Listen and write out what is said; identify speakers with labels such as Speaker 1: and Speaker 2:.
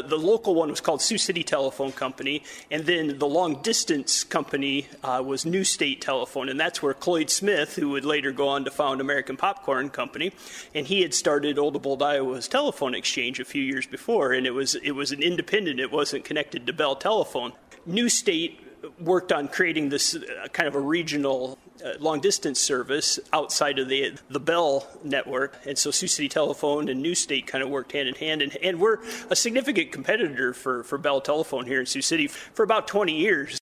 Speaker 1: the local one was called Sioux City Telephone Company, and then the long distance company was New State Telephone, and that's where Cloyd Smith, who would later go on to found American Popcorn Company, and he had started Old Iowa's telephone exchange a few years before, and it was an independent. It wasn't connected to Bell Telephone. New State worked on creating this kind of a regional long-distance service outside of the Bell network. And so Sioux City Telephone and New State kind of worked hand in hand. And we're a significant competitor for Bell Telephone here in Sioux City for about 20 years.